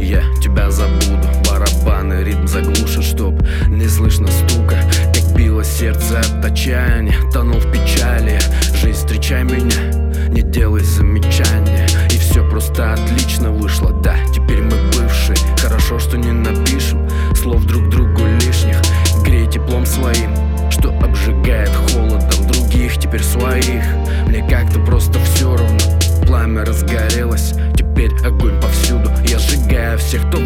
я тебя забуду. Барабаны ритм заглушат, чтоб не слышно стука. Как билось сердце от отчаяния, тонул в печали. Жизнь, встречай меня, не делай замечания. И все просто отлично вышло, да, теперь мы бывшие. Хорошо, что не напишем слов друг другу лишних. Грей теплом своим, что обжигает холодом других, теперь своих. Мне как-то просто все равно. Пламя разгорелось, теперь огонь повсюду. Я сжигаю всех, кто